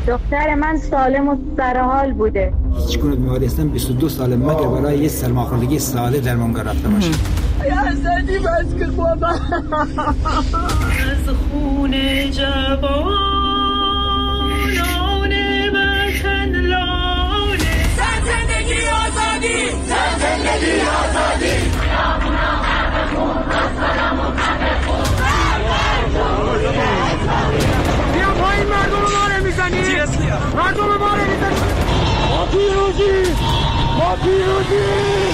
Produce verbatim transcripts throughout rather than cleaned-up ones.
دختر من سالم و سرحال بوده. هیچ گونه بیماری هستم بیست و دو سال مگر برای یه سرماخوردگی ساده درمانگاه رفته باشه. یا زدی بس که بابا از خون جوانان وطن لاله. زن زندگی آزادی، زن زندگی آزادی. بیا پایین، مردم رو ماره میزنی، مردم رو ماره میزنی. ما پیروزی، ما پیروزی.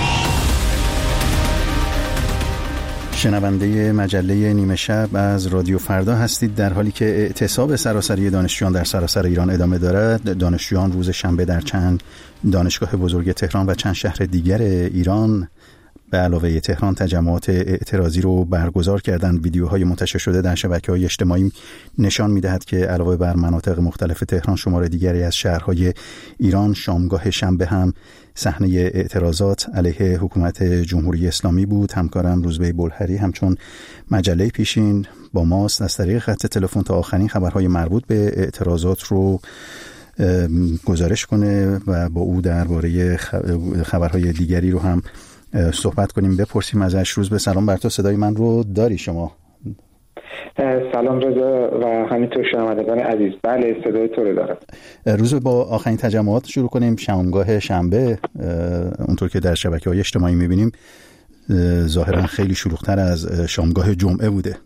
شنونده مجله نیمه شب از رادیو فردا هستید. در حالی که اعتصاب سراسری دانشجویان در سراسر ایران ادامه دارد، دانشجویان روز شنبه در چند دانشگاه بزرگ تهران و چند شهر دیگر ایران به علاوه تهران تجمعات اعتراضی رو برگزار کردند. ویدیوهای منتشر شده در شبکه‌های اجتماعی نشان می‌دهد که علاوه بر مناطق مختلف تهران، شمار دیگری از شهرهای ایران شامگاه شنبه هم صحنه اعتراضات علیه حکومت جمهوری اسلامی بود. همکارم روزبه بلهری همچون مجله پیشین با ماست، از طریق خط تلفن تا آخرین خبرهای مربوط به اعتراضات رو گزارش کنه و با او درباره خبرهای دیگری رو هم صحبت کنیم. بپرسیم ازش. روزبه سلام بر تو، صدای من رو داری شما؟ سلام رضا و همینطور شنوندگان عزیز. بله صدای تو رو دارم. روزبه با آخرین تجمعات شروع کنیم. شامگاه شنبه اونطور که در شبکه‌های اجتماعی می‌بینیم ظاهراً خیلی شلوغ‌تر از شامگاه جمعه بوده.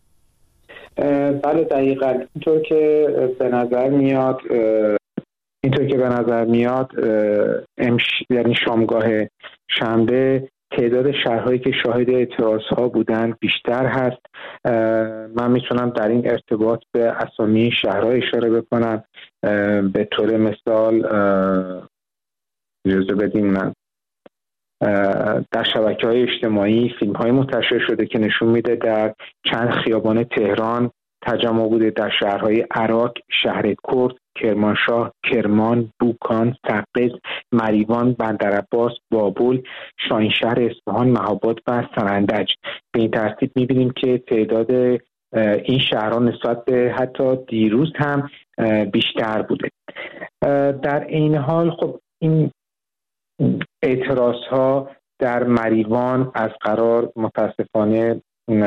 بله دقیقاً اینطور که به نظر میاد اینطور که به نظر میاد امش یعنی شامگاه شنبه تعداد شهرهایی که شاهد اعتراضها بودند بیشتر هست. من میتونم در این ارتباط به اسامی شهرها اشاره بکنم. به طور مثال اجازه بدین من در شبکه‌های اجتماعی فیلم‌های منتشر شده که نشون میده در چند خیابان تهران تجمع بوده. در شهرهای عراق، شهرکرد، کرمانشاه، کرمان، بوکان، تبریز، مریوان، بندرعباس، بابل، شاهینشهر اصفهان، مهاباد و سنندج. به این ترتیب می‌بینیم که تعداد این شهرها نسبت به حتی دیروز هم بیشتر بوده. در این حال خب این اعتراضها در مریوان از قرار متاسفانه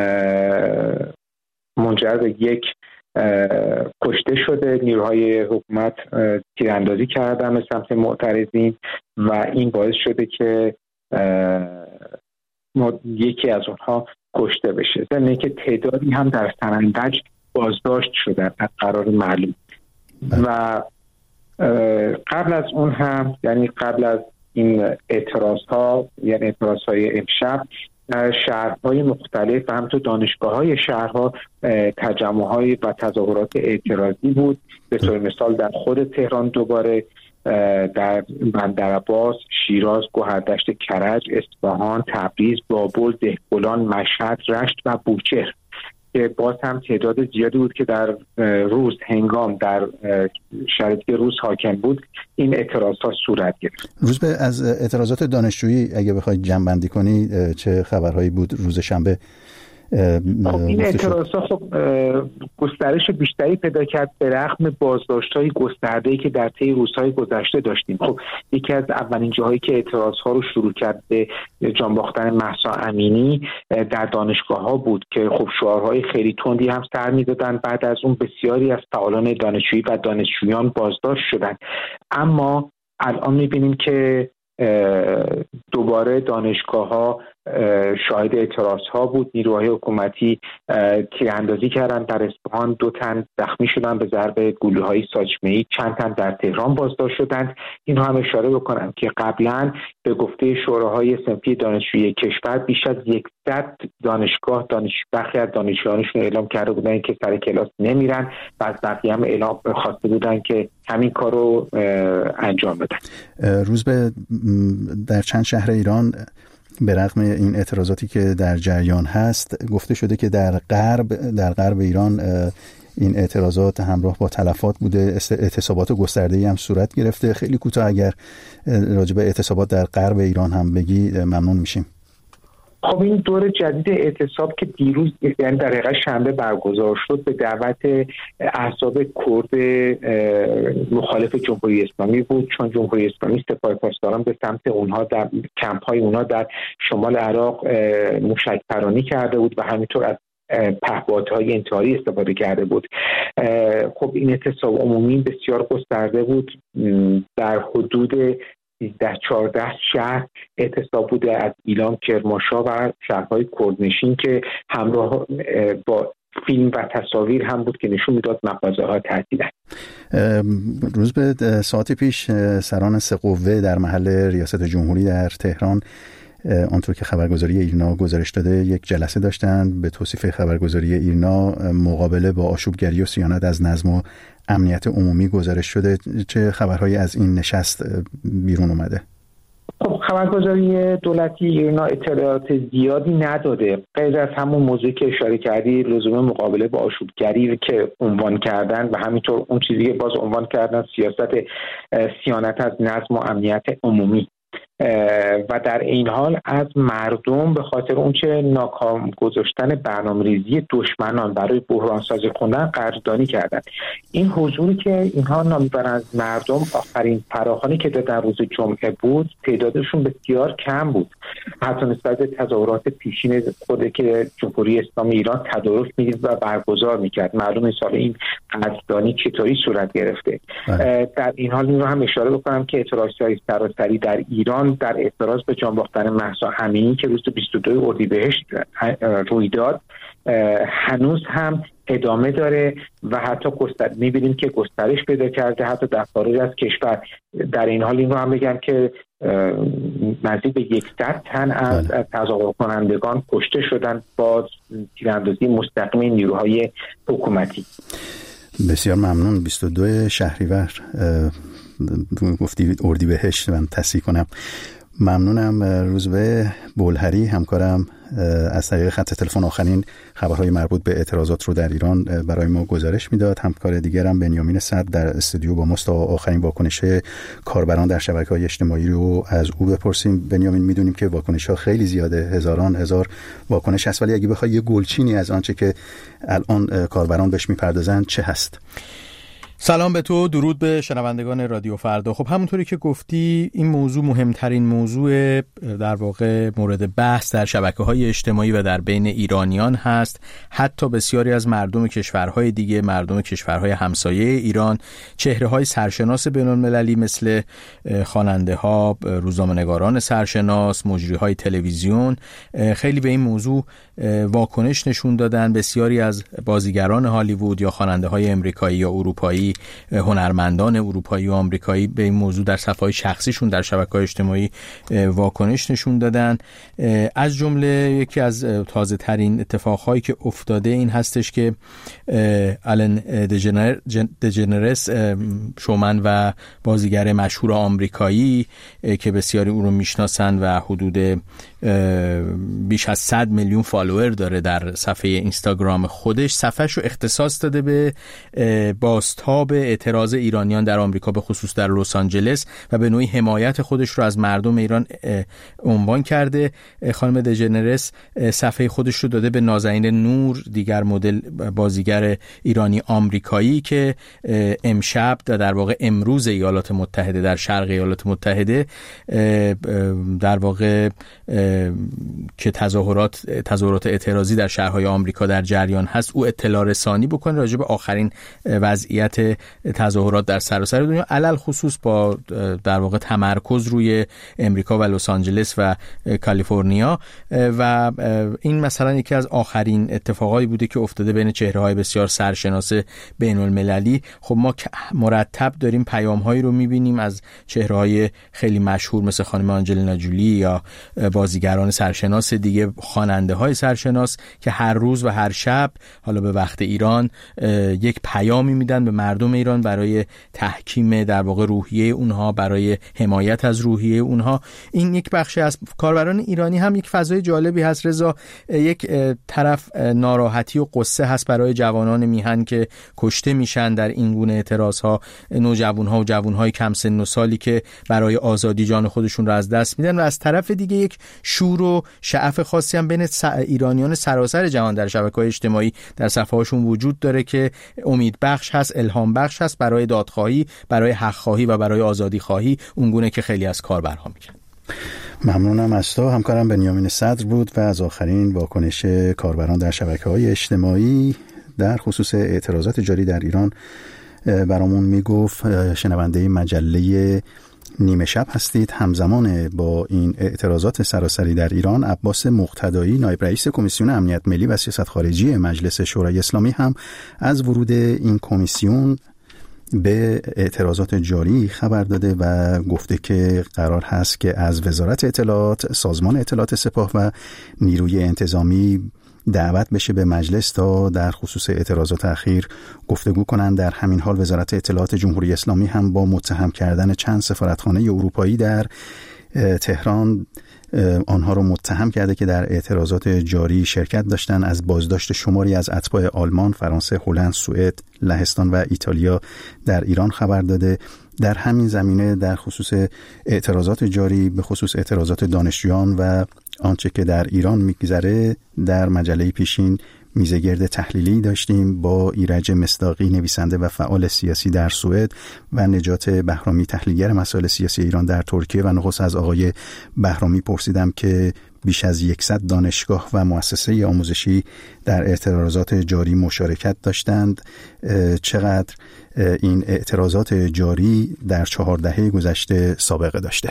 منجر به یک کشته شده. نیروهای حکومت تیراندازی کردن به سمت معترضین و این باعث شده که یکی از اونها کشته بشه. ضمن که تعدادی هم در سنندج بازداشت شده از قرار معلوم. و قبل از اون هم یعنی قبل از این اعتراض ها یعنی اعتراض های امشب شهرهای مختلف و همینطور دانشگاه‌های شهرها تجمع‌های و تظاهرات اعتراضی بود. به طور مثال در خود تهران دوباره، در بندرعباس، شیراز، گوهردشت کرج، اصفهان، تبریز، بابل، دهقلان، مشهد، رشت و بوچهر که باز هم تعداد زیادی بود که در روز هنگام در شرایطی که روز حاکم بود این اعتراضات صورت گرفت. روز به از اعتراضات دانشجویی اگه بخواید جمع‌بندی کنی چه خبرهایی بود روز شنبه؟ خب این اعتراضات خب گسترش بیشتری پیدا کرد به رغم بازداشت‌های گسترده‌ای که در طی روزهای گذشته داشتیم. خب یکی از اولین جاهایی که اعتراض‌ها رو شروع کرد به جان باختن مهسا امینی در دانشگاه‌ها بود که خب شعارهای خیلی تندی هم سر می‌دادن. بعد از اون بسیاری از فعالان دانشجویی و دانشجویان بازداشت شدند. اما الان می‌بینیم که دوباره دانشگاه‌ها شاهد اعتراض‌ها بود. نیروهای حکومتی تیراندازی کردند. در اصفهان دو تن زخمی شدند به ضرب گلوله‌های ساچمه‌ای، چند تن در تهران بازداشت شدند. اینو هم اشاره بکنم که قبلا به گفته شوراهای صنفی دانشجویی کشور بیش از صد دانشگاه دانش برخی از دانشجویانشون اعلام کرده بودن که سر کلاس نمیرن و از بقیه هم اعلام خواسته بودن که همین کارو انجام بدن. روز به در چند شهر ایران به رغم این اعتراضاتی که در جریان هست گفته شده که در غرب در غرب ایران این اعتراضات همراه با تلفات بوده. اعتصابات گسترده‌ای هم صورت گرفته. خیلی کوتاه اگر راجع به اعتصابات در غرب ایران هم بگی ممنون میشیم. خب این دور جدید اعتصاب که دیروز یعنی در حقیقت شنبه برگزار شد به دعوت احزاب کرد مخالف جمهوری اسلامی بود، چون جمهوری اسلامی سپاه پاسداران به سمت اونها در کمپ های اونها در شمال عراق موشک پرانی کرده بود و همینطور از پهپادهای انتحاری استفاده کرده بود. خب این اعتصاب عمومی بسیار گسترده بود، در حدود سیزده چهارده شهر اعتصاب بوده، از ایلام، کرمانشاه و شهرهای کردنشین که همراه با فیلم و تصاویر هم بود که نشون میداد مغازه ها تعطیلن. روز به ساعت پیش سران سه قوه در محل ریاست جمهوری در تهران آنطور که خبرگزاری ایرنا گزارش داده یک جلسه داشتن. به توصیف خبرگزاری ایرنا مقابله با آشوبگری و صیانت از نظم و امنیت عمومی گزارش شده. چه خبرهایی از این نشست بیرون اومده؟ خب خبرگزاری دولتی ایرنا اطلاعات زیادی نداده غیر از همون موضوعی که اشاره کردی، لزوم مقابله با آشوبگری که عنوان کردن و همینطور اون چیزی که باز عنوان کردن سیاست صیانت از نظم و امنیت عمومی و در این حال از مردم به خاطر اونچه ناکام گذاشتن برنامه‌ریزی دشمنان برای بحران سازی خوندن قدردانی کردند. این حضوری که اینها نام میبرند از مردم آخرین فراخوانی که در روز جمعه بود تعدادشون بسیار کم بود، حتی نسبت به تظاهرات پیشین خود که جمهوری اسلامی ایران تدارک می‌دید و برگزار می‌کرد. معلومه سال این قدردانی چطوری صورت گرفته. در این حال این رو هم اشاره بکنم که اعتراضات سراسری در ایران در اعتراض به جان باختن مهسا امینی که روز بیست و دو اردیبهشت روی داد هنوز هم ادامه داره و حتی گستر می‌بینیم که گسترش پیدا کرده حتی در خارج از کشور. در این حال این رو هم بگم که نزدیک به صد تن از تظاهر کنندگان کشته شدن با تیراندازی مستقیم نیروهای حکومتی. بسیار ممنون. بیست و دو شهریور گفتی اردیبهشت من تصحیح کنم. ممنونم. روزبه بولهری همکارم از طریق خط تلفن آخرین خبرهای مربوط به اعتراضات رو در ایران برای ما گزارش میداد. همکار دیگرم بنیامین صدر در استودیو با ماست. آخرین واکنش کاربران در شبکه‌های اجتماعی رو از او بپرسیم. بنیامین، میدونیم که واکنش‌ها خیلی زیاده، هزاران هزار واکنش هست، ولی اگه بخوای یه گلچینی از آنچه که الان کاربران بهش میپردازن چه هست؟ سلام به تو، درود به شنوندگان رادیو فردا. خب همونطوری که گفتی این موضوع مهمترین موضوع در واقع مورد بحث در شبکه‌های اجتماعی و در بین ایرانیان هست. حتی بسیاری از مردم کشورهای دیگه، مردم کشورهای همسایه ایران، چهره‌های سرشناس بین‌المللی مثل خواننده‌ها، روزنامه‌نگاران سرشناس، مجری‌های تلویزیون خیلی به این موضوع واکنش نشون دادن. بسیاری از بازیگران هالیوود یا خواننده‌های آمریکایی یا اروپایی، هنرمندان اروپایی و آمریکایی به این موضوع در صفحه‌های شخصیشون در شبکه‌های اجتماعی واکنش نشون دادن. از جمله یکی از تازه ترین اتفاقهایی که افتاده این هستش که آلن دژنرس، شومن و بازیگر مشهور آمریکایی که بسیاری او رو میشناسن و حدود بیش از صد میلیون فالوور داره در صفحه اینستاگرام خودش، صفحه‌ش رو اختصاص داده به بازتاب اعتراض ایرانیان در آمریکا، به خصوص در لس آنجلس، و به نوعی حمایت خودش رو از مردم ایران عنوان کرده. خانم دژنرس صفحه خودش رو داده به نازنین نور، دیگر مدل بازیگر ایرانی آمریکایی که امشب در واقع امروز ایالات متحده در شرق ایالات متحده در واقع که تظاهرات تظاهرات اعتراضی در شهرهای آمریکا در جریان هست، او اطلاع رسانی بکنه راجع به آخرین وضعیت تظاهرات در سراسر دنیا، علل خصوص با در واقع تمرکز روی امریکا و لس آنجلس و کالیفرنیا. و این مثلا یکی از آخرین اتفاقایی بوده که افتاده بین چهره‌های بسیار سرشناس بین‌المللی. خب ما مرتب داریم پیام‌هایی رو می‌بینیم از چهره‌های خیلی مشهور مثل خانم آنجلینا جولی یا بازیگران سرشناس دیگه، خواننده‌های سرشناس که هر روز و هر شب حالا به وقت ایران یک پیامی میدن به مردم ایران برای تحکیم در واقع روحیه اونها، برای حمایت از روحیه اونها. این یک بخش از کاربران ایرانی هم یک فضای جالبی هست رضا. یک طرف ناراحتی و قصه هست برای جوانان میهن که کشته میشن در این گونه اعتراض‌ها، نوجوان‌ها و جوان‌های کم سن و سالی که برای آزادی جان خودشون رو از دست میدن، و از طرف دیگه یک شور و شعف خاصی هم بین ایرانیان سراسر جهان در شبکه‌های اجتماعی در صفحه‌هاشون وجود داره که امید بخش هست، الهام بخش هست برای دادخواهی، برای حق خواهی و برای آزادی خواهی، اونگونه که خیلی از کاربرها میگن. ممنونم از تو. همکارم بنیامین صدر بود و از آخرین واکنش کاربران در شبکه‌های اجتماعی در خصوص اعتراضات جاری در ایران برامون میگفت. شنونده مجله نیمه شب هستید. همزمان با این اعتراضات سراسری در ایران، عباس مقتدایی نایب رئیس کمیسیون امنیت ملی و سیاست خارجی مجلس شورای اسلامی هم از ورود این کمیسیون به اعتراضات جاری خبر داده و گفته که قرار هست که از وزارت اطلاعات، سازمان اطلاعات سپاه و نیروی انتظامی دعوت بشه به مجلس تا در خصوص اعتراضات اخیر گفتگو کنند. در همین حال وزارت اطلاعات جمهوری اسلامی هم با متهم کردن چند سفارتخانه اروپایی در تهران آنها رو متهم کرده که در اعتراضات جاری شرکت داشتن. از بازداشت شماری از اتباع آلمان، فرانسه، هلند، سوئد، لهستان و ایتالیا در ایران خبر داده. در همین زمینه در خصوص اعتراضات جاری، به خصوص اعتراضات دانشجویان و آنچه که در ایران میگذره، در مجله پیشین میزگرد تحلیلی داشتیم با ایرج مصداقی، نویسنده و فعال سیاسی در سوئد، و نجات بهرامی، تحلیلگر مسائل سیاسی ایران در ترکیه. و نخست از آقای بهرامی پرسیدم که بیش از یکصد دانشگاه و مؤسسه آموزشی در اعتراضات جاری مشارکت داشتند. چقدر این اعتراضات جاری در چهار دهه گذشته سابقه داشته؟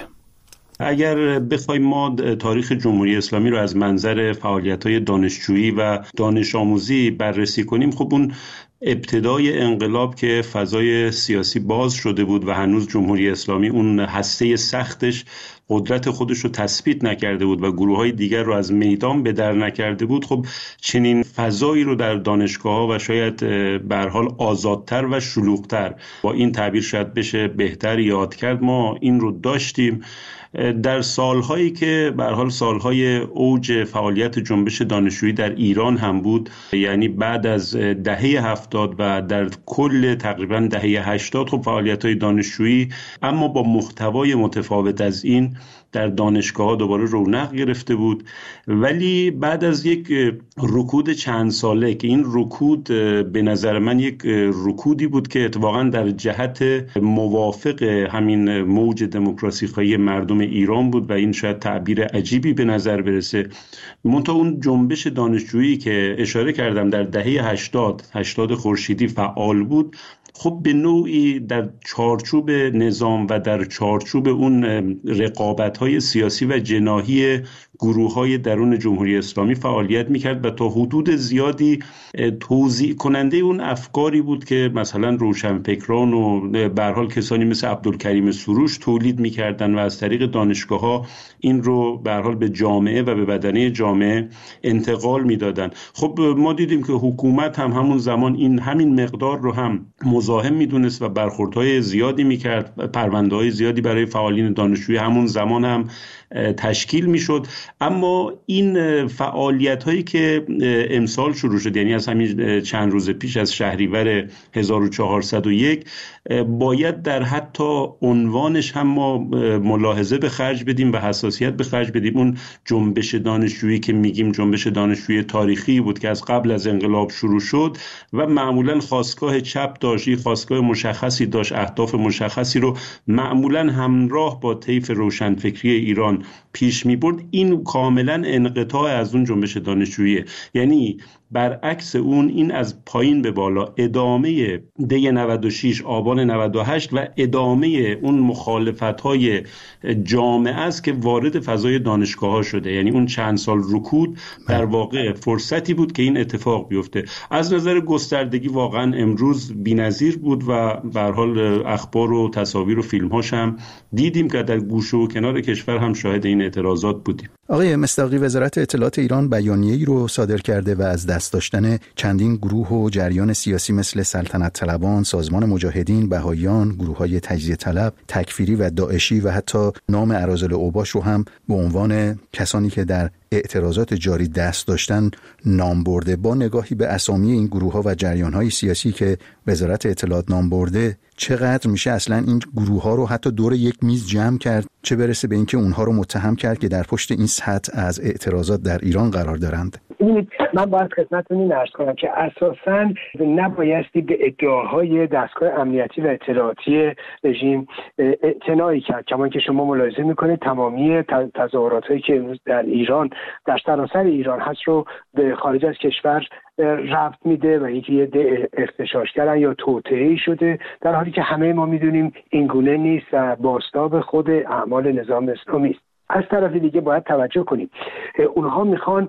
اگر بخوایم ما تاریخ جمهوری اسلامی رو از منظر فعالیت‌های دانشجویی و دانش آموزی بررسی کنیم، خب اون ابتدای انقلاب که فضای سیاسی باز شده بود و هنوز جمهوری اسلامی اون هسته سختش قدرت خودش رو تثبیت نکرده بود و گروه‌های دیگر رو از میدان به در نکرده بود، خب چنین فضایی رو در دانشگاه‌ها و شاید به هر حال آزادتر و شلوغ‌تر، با این تعبیر شاید بشه بهتر یاد کرد، ما این رو داشتیم. در سالهایی که به هر حال سالهای اوج فعالیت جنبش دانشجویی در ایران هم بود، یعنی بعد از دهه هفتاد و در کل تقریبا دهه هشتاد، خب فعالیت‌های دانشجویی اما با محتوای متفاوت از این در دانشگاه‌ها دوباره رونق گرفته بود. ولی بعد از یک رکود چند ساله که این رکود به نظر من یک رکودی بود که اتفاقا در جهت موافق همین موج دموکراسی خواهی مردم ایران بود و این شاید تعبیر عجیبی به نظر برسه، منتها اون جنبش دانشجویی که اشاره کردم در دهه هشتاد هشتاد خورشیدی فعال بود، خب به نوعی در چارچوب نظام و در چارچوب اون رقابت‌های سیاسی و جناحی گروه‌های درون جمهوری اسلامی فعالیت می‌کرد و تا حدود زیادی توزیع کننده اون افکاری بود که مثلا روشنفکران و به هر حال کسانی مثل عبدالکریم سروش تولید می‌کردن و از طریق دانشگاه‌ها این رو به هر حال به جامعه و به بدنه جامعه انتقال می‌دادن. خب ما دیدیم که حکومت هم همون زمان این همین مقدار رو هم مزاحم می‌دونست و برخوردهای زیادی می‌کرد، پرونده‌های زیادی برای فعالین دانشجویی همون زمان هم تشکیل میشد. اما این فعالیت هایی که امسال شروع شد، یعنی از همین چند روز پیش از شهریور هزار و چهارصد و یک، باید در حتی عنوانش هم ما ملاحظه به خرج بدیم و حساسیت به خرج بدیم. اون جنبش دانشجویی که میگیم جنبش دانشجویی تاریخی بود که از قبل از انقلاب شروع شد و معمولا خاستگاه چپ داشت، خاستگاه مشخصی داشت، اهداف مشخصی رو معمولا همراه با طیف روشنفکری ایران پیش می برد. این کاملا انقطاع از اون جنبش دانشجویی، یعنی برعکس اون این از پایین به بالا ادامه دی نود و شش آبان نود و هشت و ادامه اون مخالفت‌های جامعه است که وارد فضای دانشگاه‌ها شده. یعنی اون چند سال رکود در واقع فرصتی بود که این اتفاق بیفته. از نظر گستردگی واقعا امروز بی‌نظیر بود و به هر حال اخبار و تصاویر و فیلم‌هاش هم دیدیم که در گوشه و کنار کشور هم شاهد این اعتراضات بودیم. آقای مصداقی، وزارت اطلاعات ایران بیانیه‌ای رو صادر کرده و از دست داشتن چندین گروه و جریان سیاسی مثل سلطنت طلبان، سازمان مجاهدین، بهائیان، گروه‌های تجزیه طلب، تکفیری و داعشی و حتی نام اراذل اوباش رو هم به عنوان کسانی که در اعتراضات جاری دست داشتن نام برده. با نگاهی به اسامی این گروه‌ها و جریان‌های سیاسی که وزارت اطلاعات نام برده، چقدر میشه اصلا این گروه‌ها رو حتی دور یک میز جمع کرد، چه برسه به اینکه اونها رو متهم کرد که در پشت این سطح از اعتراضات در ایران قرار دارند؟ من باید خدمتتون این عرض کنم که اساساً نبایستی به ادعاهای دستگاه امنیتی و اطلاعاتی رژیم اعتنایی کرد. کما که شما ملاحظه میکنید تمامی تظاهرات‌هایی که امروز در ایران در سراسر ایران هست رو به خارج از کشور رفت میده و یکی یه اختشاش کردن یا توطئه‌ای شده، در حالی که همه ما میدونیم اینگونه نیست و بازتاب خود اعمال نظام اسلامی است. از طرف دیگه باید توجه کنیم اونها میخوان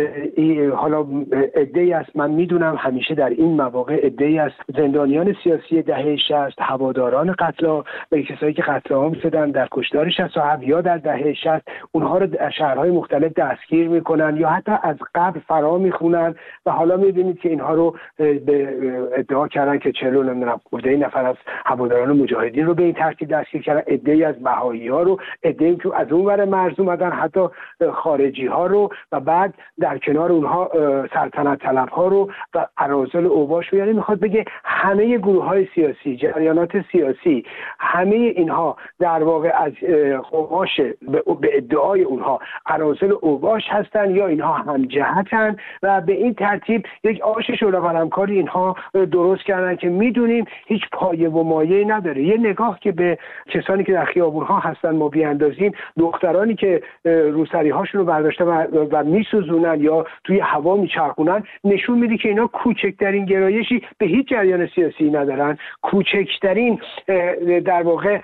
حالا عده‌ای است، من میدونم همیشه در این مواقع عده‌ای است زندانیان سیاسی دهه شصت، هواداران قتل و کسایی که قتل عام شدن در کشتار شصت و هفت یا در دهه شصت، اونها رو در شهرهای مختلف دستگیر میکنن یا حتی از قبل فرا میخونن و حالا میبینید که اینها رو به ادعا کردن که چهل نمیدونم خورده نفر از هواداران مجاهدین رو به این ترتیب دستگیر کردن، عده‌ای از بهائی‌ها رو، عده‌ای که از اون ور مرز اومدن حتی خارجی ها رو و بعد در کنار اونها سلطنت طلب ها رو و اراذل اوباش رو. یعنی میخواد بگه همه گروه های سیاسی، جریانات سیاسی، همه اینها در واقع از قماش به ادعای اونها اراذل اوباش هستن یا اینها هم جهتن و به این ترتیب یک آش شورا قلمکاری اینها درست کردن که میدونیم هیچ پایه و مایه‌ای نداره. یه نگاه که به کسانی که در خیابون ها هستن ما بیاندازیم، دخترانی که روسری هاشون رو برداشته و, و میسوزونن یا توی هوا میچرخونن، نشون میده که اینا کوچکترین گرایشی به هیچ جریان سیاسی ندارن، کوچکترین در واقع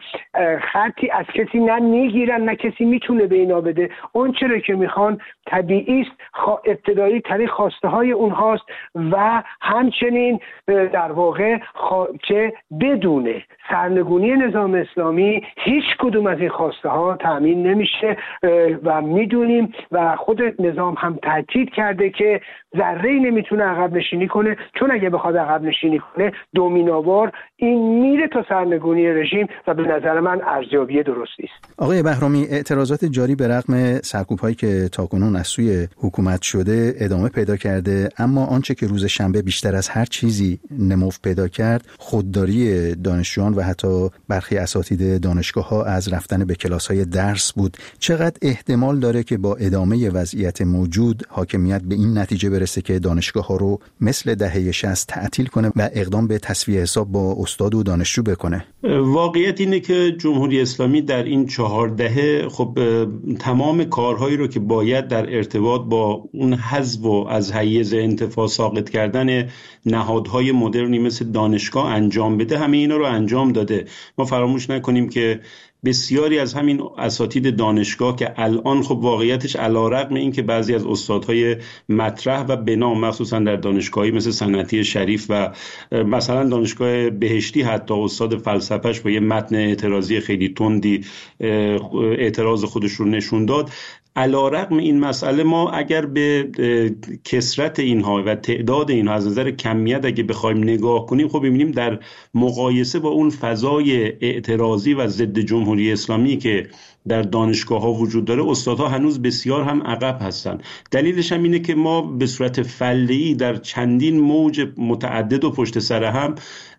خطی از کسی نه میگیرن نه کسی میتونه به اینا بده. اون چرا که میخوان طبیعی است، ابتدایی ترین خواسته های اونهاست و همچنین در واقع که بدون سرنگونی نظام اسلامی هیچ کدوم از این خواسته ها تامین نمیشه و میدونیم و خود نظام هم تاکید کرده که ذره‌ای نمیتونه عقب نشینی کنه، چون اگه بخواد عقب نشینی کنه دومینووار این میره تا سرنگونی رژیم و به نظر من ارزیابی درستی است. آقای بهرامی، اعتراضات جاری به رغم سرکوب‌هایی که تاکنون از سوی حکومت شده ادامه پیدا کرده، اما آنچه که روز شنبه بیشتر از هر چیزی نمو پیدا کرد خودداری دانشجویان و حتی برخی اساتید دانشگاه‌ها از رفتن به کلاس‌های درس بود. چقدر احتمال داره که با ادامه وضعیت موجود حاکمیت به این نتیجه برسه که دانشگاه‌ها رو مثل دهه شصت تعطیل کنه و اقدام به تسویه حساب با استاد و دانشجو بکنه؟ واقعیت اینه که جمهوری اسلامی در این چهار دهه خب تمام کارهایی رو که باید در ارتباط با اون حذف و از حیز انتفاع ساقط کردن نهادهای مدرنی مثل دانشگاه انجام بده، همه اینا رو انجام داده. ما فراموش نکنیم که بسیاری از همین اساتید دانشگاه که الان خب واقعیتش علیرغم این که بعضی از استادهای مطرح و بنا مخصوصا در دانشگاهی مثل صنعتی شریف و مثلا دانشگاه بهشتی حتی استاد فلسفهش با یه متن اعتراضی خیلی تندی اعتراض خودش رو نشون داد، علیرغم این مسئله ما اگر به کثرت اینها و تعداد اینها از نظر کمیت اگه بخوایم نگاه کنیم، خب ببینیم در مقایسه با اون فضای اعتراضی و ضد جمهوری اسلامی که در دانشگاه ها وجود داره، استادها هنوز بسیار هم عقب هستن. دلیلش هم اینه که ما به صورت فله‌ای در چندین موج متعدد و پشت سر هم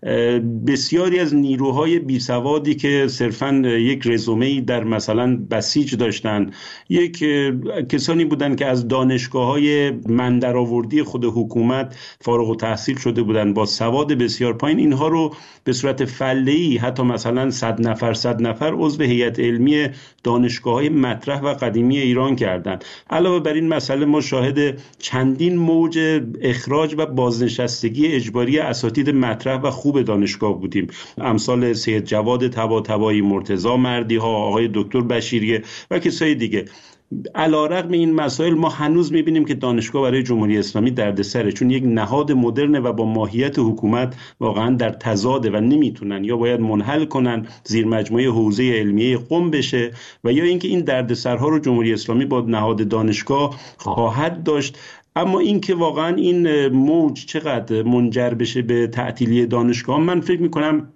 بسیاری از نیروهای بیسوادی که صرفاً یک رزومه‌ای در مثلا بسیج داشتن، یک کسانی بودن که از دانشگاه‌های من درآوردی خود حکومت فارغ التحصیل شده بودن با سواد بسیار پایین، اینها رو به صورت فله‌ای حتی مثلا صد نفر صد نفر عضو هیئت علمی دانشگاه‌های مطرح و قدیمی ایران کردند. علاوه بر این مسئله ما شاهد چندین موج اخراج و بازنشستگی اجباری اساتید مطرح و خوب دانشگاه بودیم، امثال سید جواد طباطبایی، مرتضی مردی‌ها، آقای دکتر بشیریه و کسای دیگه. علیرغم این مسائل ما هنوز می‌بینیم که دانشگاه برای جمهوری اسلامی دردسره، چون یک نهاد مدرن و با ماهیت حکومت واقعا در تضاده و نمیتونن، یا باید منحل کنن، زیر مجموعه حوزه علمیه قم بشه، و یا اینکه این دردسرها رو جمهوری اسلامی با نهاد دانشگاه خواهد داشت. اما این که واقعا این موج چقدر منجر بشه به تعطیلی دانشگاه، من فکر می‌کنم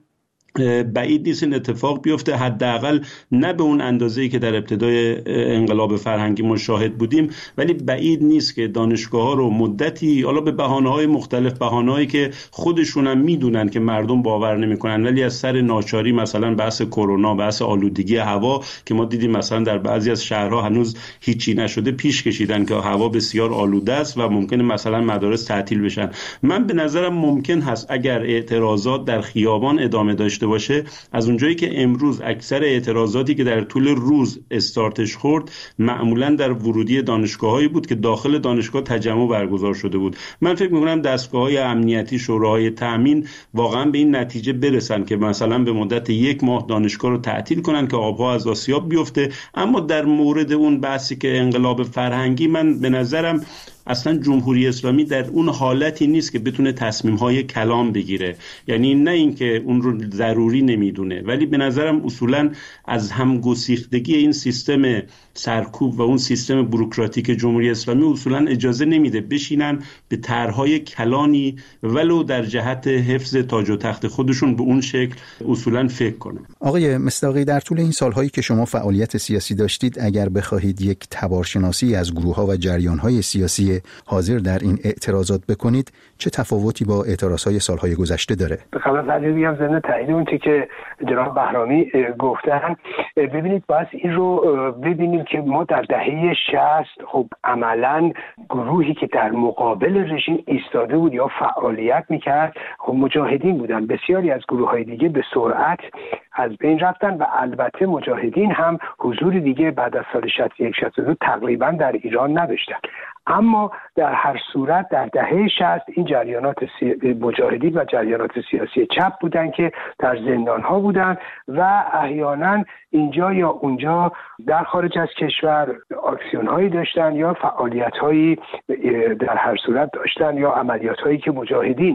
بعید نیست این اتفاق بیفته، حداقل نه به اون اندازه‌ای که در ابتدای انقلاب فرهنگی مشاهد بودیم، ولی بعید نیست که دانشگاه‌ها رو مدتی، حالا به بهانه‌های مختلف، بهانه‌هایی که خودشون هم میدونن که مردم باور نمی‌کنن، ولی از سر ناچاری، مثلا بحث کرونا، بحث آلودگی هوا که ما دیدیم مثلا در بعضی از شهرها هنوز هیچی نشده پیش کشیدن که هوا بسیار آلوده است و ممکنه مثلا مدارس تعطیل بشن. من به نظرم ممکن هست اگر اعتراضات در خیابان ادامه داشته باشه، از اونجایی که امروز اکثر اعتراضاتی که در طول روز استارتش خورد معمولا در ورودی دانشگاهایی بود که داخل دانشگاه تجمع برگزار شده بود. من فکر می‌کنم دستگاه‌های امنیتی، شوراهای تامین واقعا به این نتیجه برسن که مثلا به مدت یک ماه دانشگاه رو تعطیل کنن که آبها از آسیاب بیفته. اما در مورد اون بحثی که انقلاب فرهنگی، من به نظرم اصلا جمهوری اسلامی در اون حالتی نیست که بتونه تصمیم‌های کلام بگیره، یعنی نه اینکه اون رو ضروری نمیدونه، ولی به نظرم اصولا از همگسیختگی این سیستم سرکوب و اون سیستم بوروکراتیک جمهوری اسلامی اصولا اجازه نمیده بشینن به طرح‌های کلانی ولو در جهت حفظ تاج و تخت خودشون به اون شکل اصولا فکر کنن. آقای مصداقی، در طول این سالهایی که شما فعالیت سیاسی داشتید، اگر بخواهید یک تبارشناسی از گروه‌ها و جریان‌های سیاسی حاضر در این اعتراضات بکنید، چه تفاوتی با اعتراضهای سالهای گذشته داره؟ قبل از علی بیام ضمن تایید اون که جناب بهرامی گفتن، ببینید باز این رو ببینیم که ما در دهه شصت خب عملاً گروهی که در مقابل رژیم ایستاده بود یا فعالیت میکرد خب مجاهدین بودن. بسیاری از گروه‌های دیگه به سرعت از بین رفتن و البته مجاهدین هم حضور دیگه بعد از سال شصت و یک شصت و دو تقریبا در ایران نداشتن. اما در هر صورت در دهه شصت این جریانات سی... مجاهدین و جریانات سیاسی چپ بودن که در زندان‌ها بودن و احیانا اینجا یا اونجا در خارج از کشور آکسیون‌هایی داشتن یا فعالیت‌هایی در هر صورت داشتن یا عملیات‌هایی که مجاهدین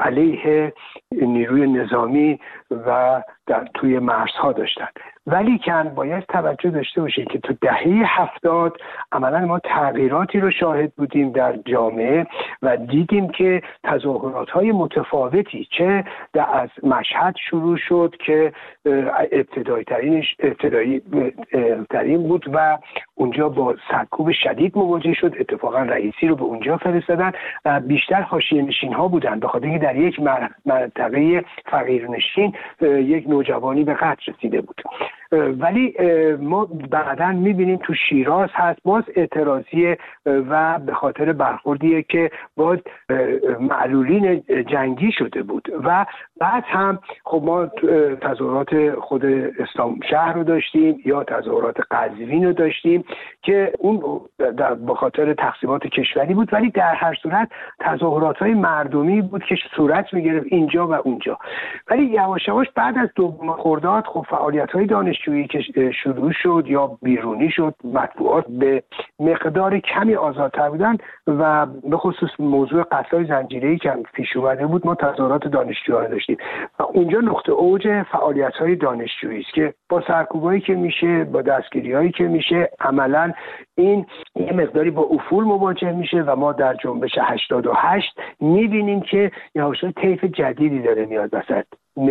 علیه نیروی نظامی و در توی مرزها داشتن. ولی کن باید توجه داشته باشید که تو دهه هفتاد عملا ما تغییراتی رو شاهد بودیم در جامعه و دیدیم که تظاهرات‌های متفاوتی چه در از مشهد شروع شد که ابتدایی ترینش ابتدایی ترین بود و اونجا با سرکوب شدید مواجه شد. اتفاقا رئیسی رو به اونجا فرستادن و بیشتر حاشیه‌نشین‌ها بودن به خاطر اینکه در یک منطقه فقیرنشین یک نوجوانی به قتل رسیده بود. ولی ما بعداً می‌بینیم تو شیراز هست باز اعتراضی و به خاطر برخوردیه که باز معلولین جنگی شده بود و بعد هم خب ما تظاهرات خود اسلام شهر رو داشتیم یا تظاهرات قزوین رو داشتیم که اون به خاطر تقسیمات کشوری بود، ولی در هر صورت تظاهرات‌های مردمی بود که صورت می‌گرفت اینجا و اونجا. ولی یواش یواش بعد از دوم خرداد خب فعالیت‌های دانشجویی که شروع شد یا بیرونی شد، مطبوعات به مقدار کمی آزادتر بودن و به خصوص موضوع قتل‌های زنجیره‌ای که پیش اومده بود ما تظاهرات دانشجویان داشتیم و اونجا نقطه اوج فعالیت‌های دانشجویی است که با سرکوبایی که میشه، با دستگیری‌هایی که میشه، عملاً این یه مقداری با افول مواجه میشه و ما در جنبش هشتاد و هشت می‌بینیم که یهوشا طیف جدیدی داره میاد وسط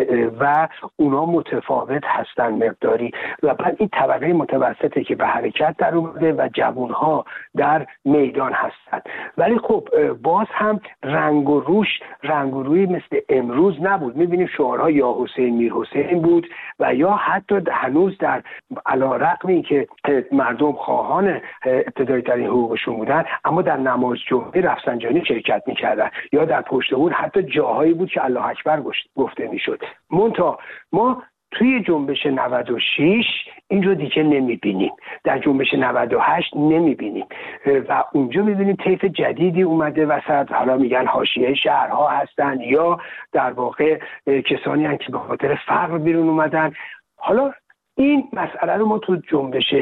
و اونا متفاوت هستن مقداری و بعد این طبقه متوسطه که به حرکت در اومده و جوانها در میدان هستن. ولی خب باز هم رنگ و روش رنگ و روی مثل امروز نبود. میبینیم شعارها یا حسین میر حسین بود و یا حتی هنوز در علیرغم که مردم خواهان ابتدایی ترین حقوقشون بودن اما در نماز جمعه رفسنجانی شرکت میکردن یا در پشت بون حتی جاهایی بود که الله اکبر گفته میشد. منتها ما توی جنبش نود و شش این رو دیگه نمیبینیم، در جنبش نود و هشت نمیبینیم و اونجا میبینیم طیف جدیدی اومده وسط. حالا میگن حاشیه شهرها هستن یا در واقع کسانی هستن که به خاطر فقر بیرون اومدن. حالا این مسئله رو ما تو جنبش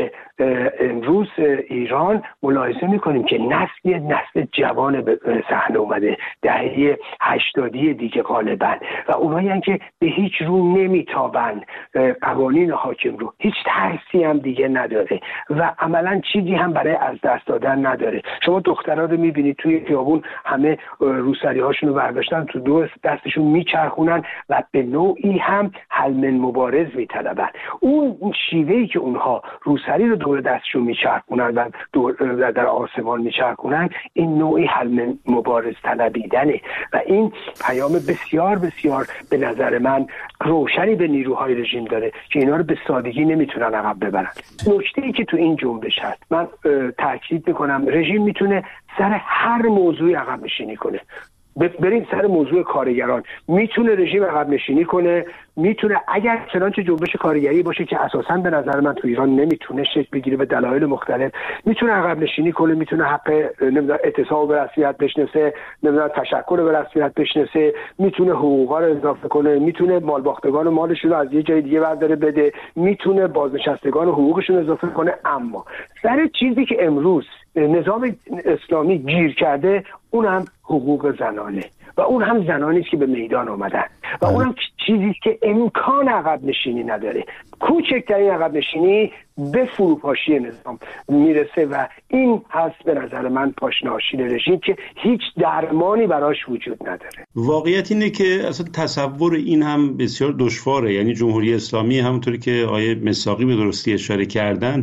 امروز ایران ملاحظه میکنیم که نسل نسل جوان به صحنه اومده، دهه هشتادی دیگه غالبا، و اونایی که به هیچ رو نمیتابن قوانین حاکم رو، هیچ ترسی هم دیگه نداره و عملا چیزی هم برای از دست دادن نداره. شما دخترها رو میبینید توی خیابون همه روسری هاشون رو برداشتن تو دو دستشون میچرخونن و به نوعی هم حل من مبارز میطلبن. اون شیوهی که اونها روسری رو دور دستشون میچرخونن و دور در آسمان میچرخونن، این نوعی حل من مبارز طلبیدنه و این پیام بسیار بسیار به نظر من روشنی به نیروهای رژیم داره که اینا رو به سادگی نمیتونن عقب ببرن. نکته‌ای که تو این جنبش هست، من تاکید میکنم رژیم میتونه سر هر موضوعی عقب نشینی کنه. بریم سر موضوع کارگران، میتونه رژیم عقب نشینی کنه، میتونه اگر چنانچه جنبش کارگری باشه که اساساً به نظر من تو ایران نمیتونه شکل بگیره به دلایل مختلف، میتونه عقب نشینی کنه، میتونه حق نمیدونم اعتصاب به رسمیت بشناسه، نمیدونم تشکر به رسمیت بشناسه، میتونه حقوقا رو اضافه کنه، میتونه مالباختگان مالش رو از یه جای دیگه برداره بده، میتونه بازنشستگان حقوقشون اضافه کنه. اما سر چیزی که امروز نظام اسلامی گیر کرده، اون هم حقوق زنانه و اون هم زنانی است که به میدان آمدن و اون هم چیزی است که امکان عقب نشینی نداره. کوچکترین عقب نشینی به فروپاشی نظام میرسه و این هست به نظر من پاشناشین رژیم که هیچ درمانی براش وجود نداره. واقعیت اینه که اصلا تصور این هم بسیار دشواره. یعنی جمهوری اسلامی همونطوری که آیه مساقی به درستی اشاره کردن،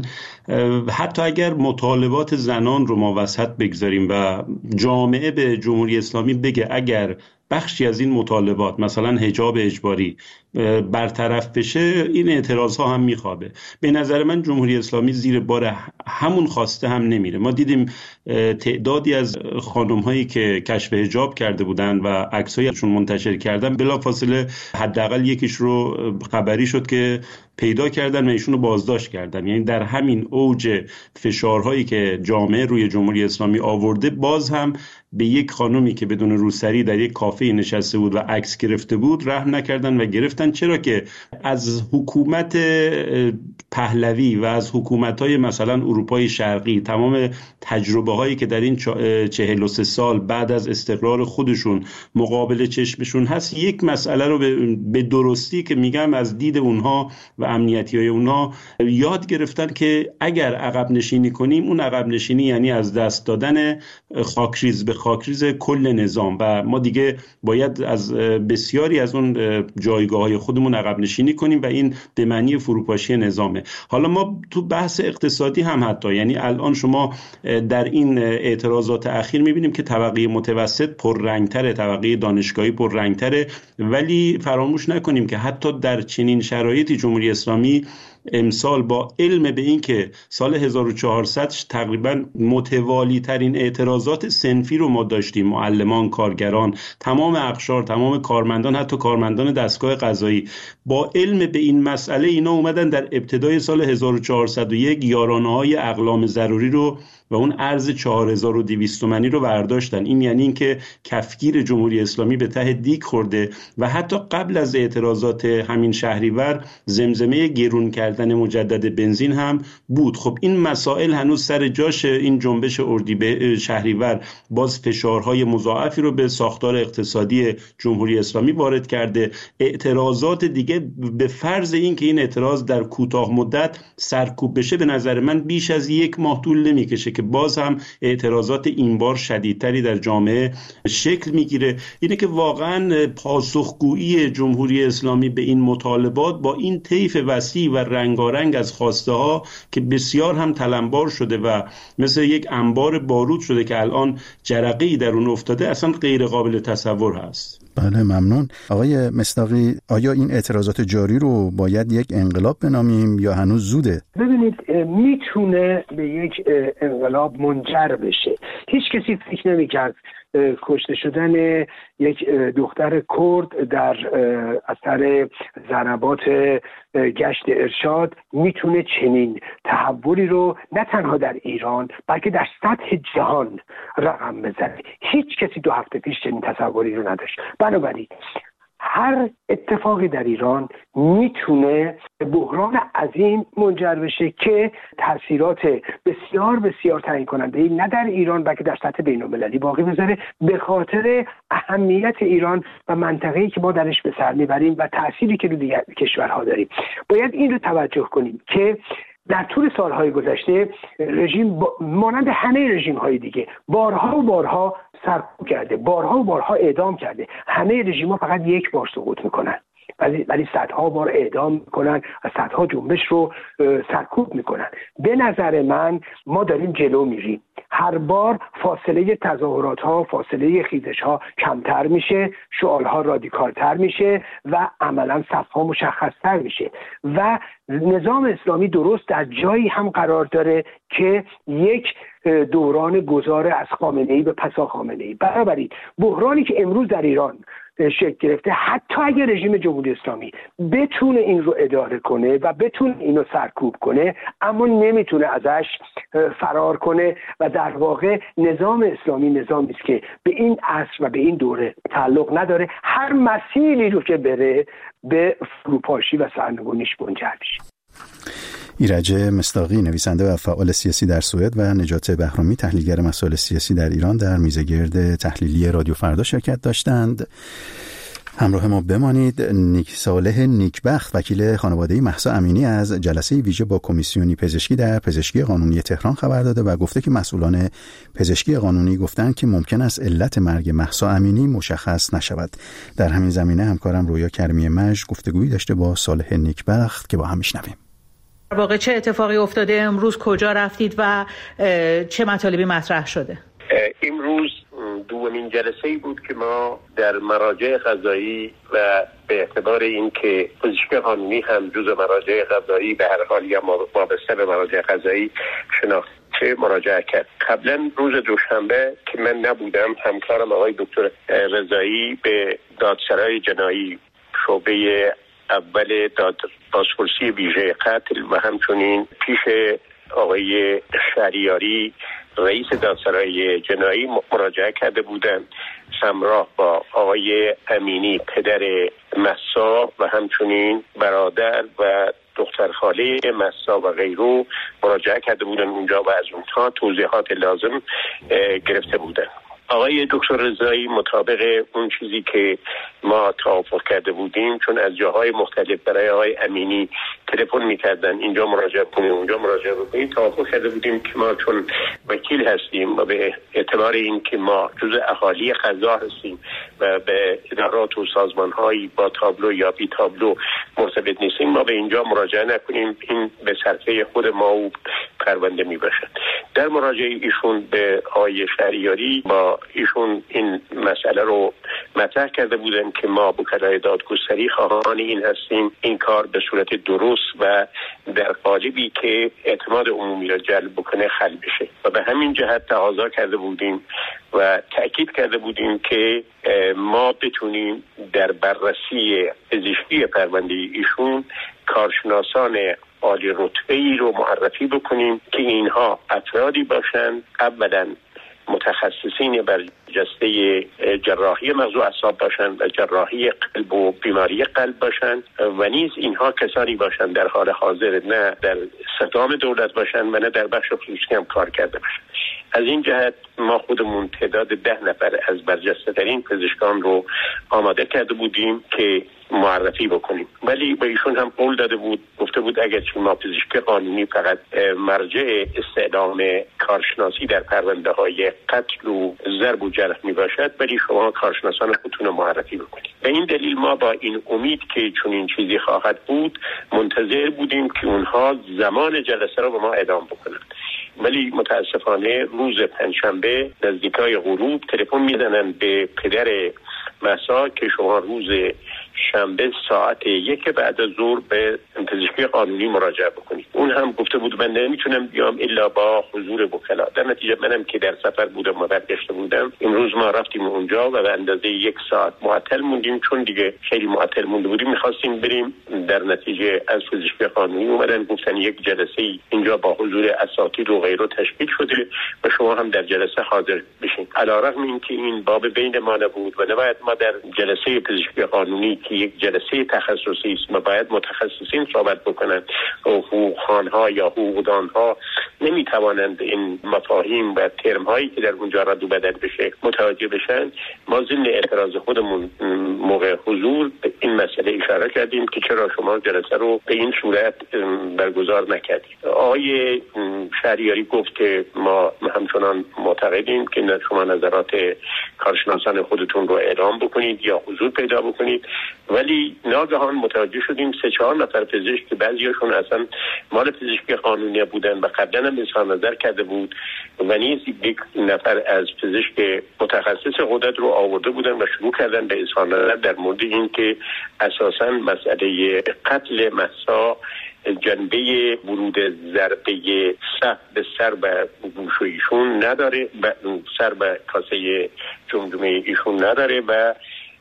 حتی اگر مطالبات زنان رو ما وسط بگذاریم و جامعه به جمهوری اسلامی بگه اگر بخشی از این مطالبات مثلا حجاب اجباری برطرف بشه، این اعتراض ها هم میخوابه. به نظر من جمهوری اسلامی زیر بار همون خواسته هم نمیره. ما دیدیم تعدادی از خانم هایی که کشف حجاب کرده بودن و عکسایشون منتشر کردن، بلافاصله حداقل یکیش رو خبری شد که پیدا کردن و ایشون رو بازداشت کردن. یعنی در همین اوج فشارهایی که جامعه روی جمهوری اسلامی آورده، باز هم به یک خانومی که بدون روسری در یک کافه نشسته بود و عکس گرفته بود رحم نکردن و گرفتن. چرا که از حکومت پهلوی و از حکومت‌های مثلا اروپای شرقی تمام تجربه هایی که در این چهل و سه سال بعد از استقرار خودشون مقابل چشمشون هست، یک مسئله رو به درستی که میگم از دید اونها و امنیتی های اونها یاد گرفتن که اگر عقب نشینی کنیم، اون عقب نشینی یعنی از دست دادن خاکریز به خاکریز کل نظام و ما دیگه باید از بسیاری از اون جایگاه های خودمون عقب نشینی کنیم و این به معنی فروپاشی نظامه. حالا ما تو بحث اقتصادی هم حتی، یعنی الان شما در این اعتراضات اخیر میبینیم که طبقه متوسط پررنگتره، طبقه دانشگاهی پررنگتره، ولی فراموش نکنیم که حتی در چنین شرایطی جمهوری اسلامی امسال با علم به این که سال هزار و چهارصد تقریبا متوالی ترین اعتراضات صنفی رو ما داشتیم، معلمان، کارگران، تمام اقشار، تمام کارمندان، حتی کارمندان دستگاه قضایی، با علم به این مسئله اینا اومدن در ابتدای سال هزار و چهارصد و یک یارانه‌های اقلام ضروری رو و اون ارز چهار هزار و دویست تومانی رو برداشتن. این یعنی این که کفگیر جمهوری اسلامی به ته دیگ خورده و حتی قبل از اعتراضات همین شهریور زمزمه گرون کردن مجدد بنزین هم بود. خب این مسائل هنوز سر جاش. این جنبش اردیبهشت شهریور باز فشارهای مضاعفی رو به ساختار اقتصادی جمهوری اسلامی وارد کرده. اعتراضات دیگه به فرض این که این اعتراض در کوتاه مدت سرکوب بشه، به نظر من بیش از یک ماه طول نمیکشه که باز هم اعتراضات این بار شدیدتری در جامعه شکل میگیره. اینه که واقعا پاسخگویی جمهوری اسلامی به این مطالبات با این طیف وسیع و رنگارنگ از خواسته ها که بسیار هم تلمبار شده و مثل یک انبار بارود شده که الان جرقه‌ای در اون افتاده، اصلا غیر قابل تصور هست. بله، ممنون. آقای مصداقی، آیا این اعتراضات جاری رو باید یک انقلاب بنامیم یا هنوز زوده؟ ببینید، میتونه به یک انقلاب منجر بشه. هیچ کسی فکر نمی‌کرد کشته شدن یک دختر کرد در اثر ضربات گشت ارشاد میتونه چنین تحولی رو نه تنها در ایران بلکه در سطح جهان رقم بزنه. هیچ کسی دو هفته پیش چنین تصوری رو نداشت. بنابراین هر اتفاقی در ایران میتونه بحران عظیم منجر بشه که تاثیرات بسیار بسیار تعیین کننده نه در ایران بلکه در سطح بین‌المللی باقی بذاره، به خاطر اهمیت ایران و منطقه‌ای که ما درش به سر میبریم و تأثیری که رو دیگر کشورها داریم. باید این رو توجه کنیم که در طول سالهای گذشته رژیم مانند همه رژیم‌های دیگه بارها و بارها سرکوب کرده، بارها و بارها اعدام کرده. همه رژیم‌ها فقط یک بار سقوط میکنن ولی ولی صدها بار اعدام میکنن و صدها جنبش رو سرکوب میکنن. به نظر من ما داریم جلو میریم، هر بار فاصله تظاهرات ها، فاصله خیزش ها کمتر میشه، شعار ها رادیکالتر میشه و عملا صف ها مشخصتر میشه و نظام اسلامی درست در جایی هم قرار داره که یک دوران گذار از خامنه‌ای به پسا خامنه‌ای. بنابراین بحرانی که امروز در ایران شکل گرفته، حتی اگر رژیم جمهوری اسلامی بتونه این رو اداره کنه و بتونه اینو سرکوب کنه، اما نمیتونه ازش فرار کنه و در واقع نظام اسلامی نظامی است که به این عصر و به این دوره تعلق نداره، هر مسیری رو که بره به فروپاشی و سرنگونیش منجر میشه. ایرج مصداقی، نویسنده و فعال سیاسی در سوئد، و نجات بهرامی، تحلیلگر مسائل سیاسی در ایران، در میزگرد تحلیلی رادیو فردا شرکت داشتند. همراه ما بمانید. نیک صالح نیکبخت، وکیل خانواده مهسا امینی، از جلسه ویژه با کمیسیونی پزشکی در پزشکی قانونی تهران خبر داده و گفته که مسئولان پزشکی قانونی گفتند که ممکن است علت مرگ مهسا امینی مشخص نشود. در همین زمینه همکارم رویا کریمی مژ گفتگویی داشته با صالح نیکبخت که با هم میشنویم. در واقع چه اتفاقی افتاده امروز، کجا رفتید و چه مطالبی مطرح شده؟ امروز دومین جلسه‌ای بود که ما در مراجع قضایی و به اعتبار اینکه پزشکی قانونی هم جزء مراجع قضایی به هر حال یا وابسته به مراجع قضایی شناخته مراجعه کرد. قبلا روز دوشنبه که من نبودم، همکارم آقای دکتر رضایی به دادسرای جنایی شعبه اول داد بازپرسی ویژه قتل و همچنین پیش آقای شهریاری رئیس دادسرای جنایی مراجعه کرده بودند، همراه با آقای امینی پدر مهسا و همچنین برادر و دختر خاله مهسا و غیره مراجعه کرده بودند اونجا و از اونها توضیحات لازم گرفته بودند. آقای دکتر رضایی مطابق اون چیزی که ما توافق کرده بودیم، چون از جاهای مختلف برای آقای امینی تلفن می‌کردن اینجا مراجعه کنیم اونجا مراجعه کنیم، توافق کرده بودیم که ما چون وکیل هستیم و به اعتبار این که ما جزء اهالی قضا هستیم و به ادارات و سازمان‌هایی با تابلو یا بی تابلو مرتبط نیستیم، ما به اینجا مراجعه نکنیم، این به صرفه خود ما و پرونده میباشد. در مراجعه ایشون به آقای شهریاری با ایشون این مسئله رو مطرح کرده بودن که ما وکلای دادگستری خواهان این هستیم این کار به صورت درست و در قالبی که اعتماد عمومی را جلب بکنه حل بشه و به همین جهت تقاضا کرده بودیم و تأکید کرده بودیم که ما بتونیم در بررسی پزشکی پرونده ایشون کارشناسان عالی رتبه‌ای رو معرفی بکنیم که اینها افرادی باشند اولاً متخصصین بر جسته جراحی مغز و اعصاب باشند و جراحی قلب و بیماری قلب باشند و نیز اینها کسانی باشند در حال حاضر نه در ستام دولت باشند و نه در بخش خصوصی هم کار کرده باشند. از این جهت ما خودمون تعداد ده نفر از برجسته ترین پزشکان رو آماده کرده بودیم که معرفی بکنیم، ولی به ایشون هم قول داده بود، گفته بود اگرچه ما پزشک قانونی فقط مرجع استعلام کارشناسی در پرونده های قتل و ضرب و جرح می باشد، ولی شما کارشناسان خودتون رو معرفی بکنید. به این دلیل ما با این امید که چون این چیزی خواهد بود منتظر بودیم که اونها زمان جلسه رو به ما اعلام بکنند، ولی متاسفانه روز پنجشنبه نزدیکای غروب تلفن میزنن به پدر مهسا که شما روز شنبه ساعت یک بعد از ظهر به پزشکی قانونی مراجعه بکنید. اون هم گفته بود من نمیتونم بیام الا با حضور وکلا. در نتیجه منم که در سفر بودم و برگشته بودم، امروز ما رفتیم اونجا و به اندازه یک ساعت معطل موندیم، چون دیگه خیلی معطل مونده بودیم، میخواستیم بریم. در نتیجه از پزشکی قانونی اومدن گفتن یک جلسه اینجا با حضور اساتید و غیره تشکیل شده و شما هم در جلسه حاضر بشین. علیرغم اینکه این باب بین ما نبود و نباید ما در جلسه پزشکی قانونی که یک جلسه تخصصی است و باید متخصصین صحبت بکنند، حقوقخوان‌ها یا حقوقدان‌ها نمیتوانند این مفاهیم و ترم‌هایی که در اونجا رد و بدل بشه متوجه بشن. ما ضمن اعتراض خودمون موقع حضور به این مسئله اشاره کردیم که چرا شما جلسه رو به این صورت برگزار نکردید. آقای شهریاری گفت که ما همچنان معتقدیم که شما نظرات کارشناسان خودتون رو اعلام بکنید یا حضور پیدا بکنید، ولی ناگهان متوجه شدیم سه چهار نفر پزشک که بعضیاشون اصلا مال پزشکی قانونی بودن و قبلا هم اظهار نظر کرده بود و نیز یک نفر از پزشک متخصص غدد رو آورده بودن و شروع کردن به اظهار نظر در مورد این که اساساً مسئله قتل مهسا جنبه ورود ضربه سر به سر به گوش ایشون نداره، سر به کاسه جمجمه ایشون نداره و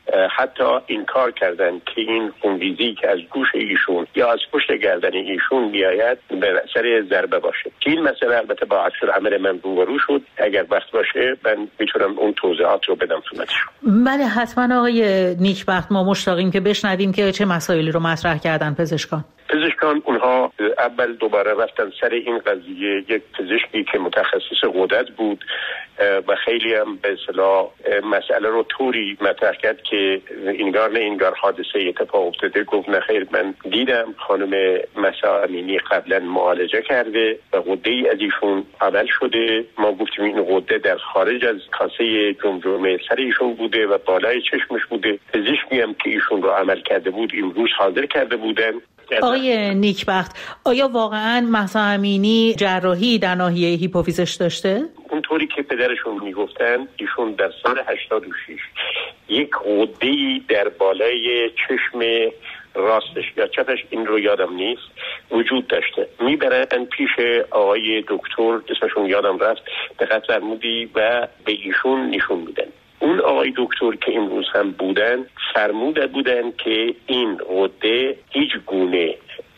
حتی انکار کردن که این خونریزی که از گوش ایشون یا از پشت گردن ایشون بیاید به اثر ضربه باشه. که این مسئله البته با عکس العمل من روبرو شد. اگر وقت باشه من میتونم اون توضیحات رو بدم خدمتشون. بله حتما آقای نیکبخت، ما مشتاقیم که بشنویم که چه مسائلی رو مطرح کردن پزشکان. پزشکان اونها اول دوباره رفتن سر این قضیه. یک پزشکی که متخصص غدد بود و خیلی هم به اصطلاح مسئله رو طوری مطرح کرد که انگار نه انگار حادثه اتفاق افتاده. گفت نه خیر، من دیدم خانم مهسا امینی قبلا معالجه کرده و غده ای از ایشون عمل شده. ما گفتیم این غده در خارج از کاسه جمجمه سر ایشون بوده و بالای چشمش بوده. پزشکی هم که ایشون رو عمل کرده بود امروز حاضر کرده بودن. آقای نیکبخت، آیا واقعا مهسا امینی جراحی در ناحیه هیپوفیزش داشته؟ اونطوری که پدرشون میگفتن ایشون در سال هشتاد و شش یک غده‌ای در بالای چشم راستش یا چپش، این رو یادم نیست، وجود داشته. میبرن پیش آقای دکتر، اسمشون یادم رفت، دقت فرمودی، و به ایشون نشون میدن. اون آقای دکتر که امروز هم بودن فرموده بودن که این غده هیچ گونه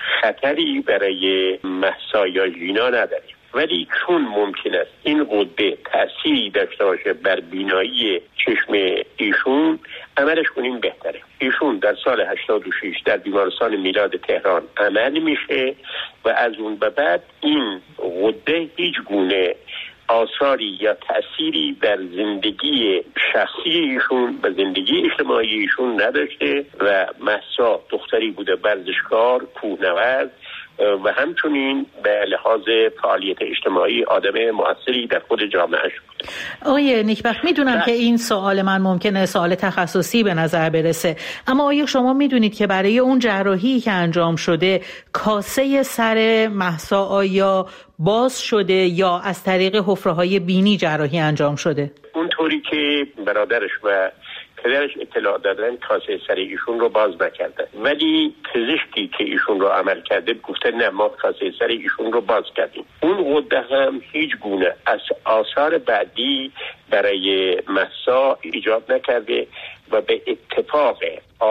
خطری برای مهسا یا ژینا نداره، ولی چون ممکن است این غده تأثیری داشته باشه بر بینایی چشم ایشون، عملش کنیم بهتره. ایشون در سال هشتاد و شش در بیمارستان میلاد تهران عمل میشه و از اون به بعد این غده هیچ گونه آثاری یا تأثیری در زندگی شخصی ایشون و زندگی اجتماعی ایشون نداشته و مهسا دختری بوده ورزشکار، کوهنورد و همچنین به لحاظ فعالیت اجتماعی آدم مؤثری در خود جامعه شد. آقای نیکبخت، میدونم که این سوال من ممکنه سوال تخصصی به نظر برسه، اما آیا شما میدونید که برای اون جراحی که انجام شده کاسه سر مهسا آیا باز شده یا از طریق حفره‌های بینی جراحی انجام شده؟ اونطوری که برادرش و پدرش اطلاع دادن کاسه سر ایشون رو باز نکردن، ولی پزشکی که ایشون رو عمل کرده گفته نه ما کاسه سر ایشون رو باز کردیم. اون غده هم هیچ گونه از آثار بعدی برای مهسا ایجاد نکرده و به اتفاق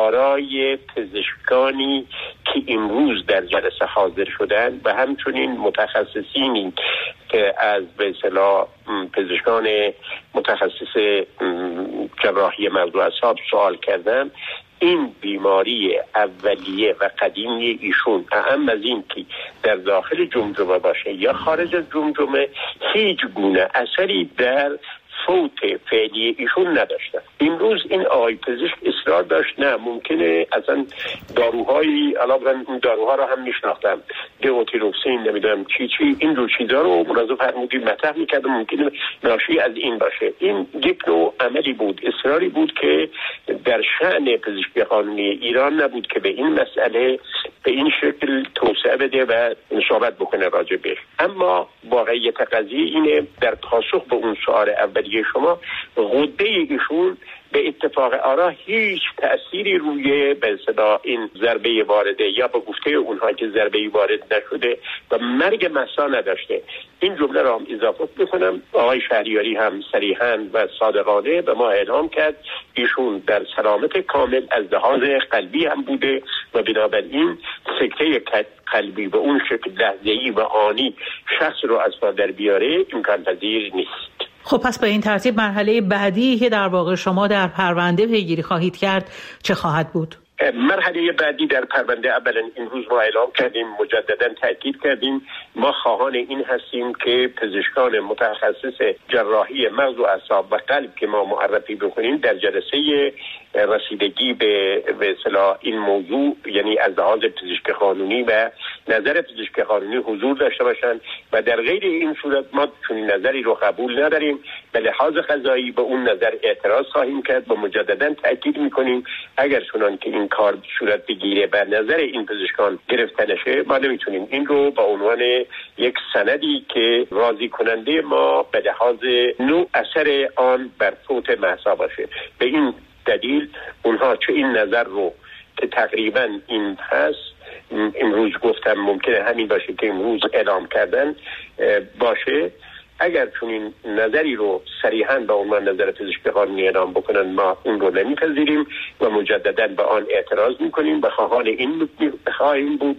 آرای پزشکانی که امروز در جلسه حاضر شدن و همچنین متخصصینی که از به اصطلاح پزشکان متخصص جراحی مغز اعصاب سوال کردن، این بیماری اولیه و قدیمی ایشون اهم از این که در داخل جمجمه باشه یا خارج از جمجمه هیچ گونه اثری در فوت فعلی ایشون نداشتن. امروز این آقای پزشک اصرار داشت نه ممکنه اصلا داروهایی، علاوه اون داروها رو هم میشناختم، دیوتیروکسین نمیدونم چی چی، این رو چیزا رو مناظر فرمودی مطرح میکرد ممکنه ناشی از این باشه. این یک نوع عملی بود، اصراری بود که در شأن پزشکی قانونی ایران نبود که به این مسئله به این شکل توسعه بده و صحبت بکنه راجع بهش. اما واقعیت قضیه اینه، در پاسخ به اون سوال اولیه شما، غده ایشون به اتفاق آرا هیچ تأثیری روی به صدا این ضربه وارده یا به گفته اونها که ضربه وارد نشده و مرگ مهسا نداشته. این جمله را هم اضافه میکنم. آقای شهریاری هم صریحاً و صادقانه به ما اعلام کرد ایشون در سلامت کامل از لحاظ قلبی هم بوده و بنابراین سکته قلبی به اون شکل لحظه‌ای و آنی شخص رو از پا در بیاره امکان پذیر نیست. خب پس به این ترتیب مرحله بعدی که در واقع شما در پرونده پیگیری خواهید کرد چه خواهد بود؟ مرحله بعدی در پرونده اولا امروز ما اعلام کردیم، مجددا تاکید کردیم، ما خواهان این هستیم که پزشکان متخصص جراحی مغز و اعصاب و قلب که ما معرفی بکنیم در جلسه رسیدگی به به اصطلاح این موضوع، یعنی از لحاظ پزشک قانونی و نظر پزشک قانونی حضور داشته باشند و در غیر این صورت ما چون نظری رو قبول نداریم، به لحاظ قضایی به اون نظر اعتراض خواهیم کرد و مجددا تاکید میکنیم اگر چنان که این کار صورت بگیره بر نظر این پزشکان گرفته نشه، ما نمیتونیم این رو با عنوان یک سندی که راضی کننده ما به لحاظ نوع اثر آن بر فوت مهسا باشه. به این دلیل اونها چه این نظر رو که تقریبا این هست امروز گفتم ممکنه همین باشه که امروز اعلام کردن باشه، اگر چون این نظری رو صریحاً به عنوان نظر پزشک قانونی اعلام بکنن ما اون رو نمیپذیریم و مجددا به آن اعتراض میکنیم و خواهان این خواهیم بود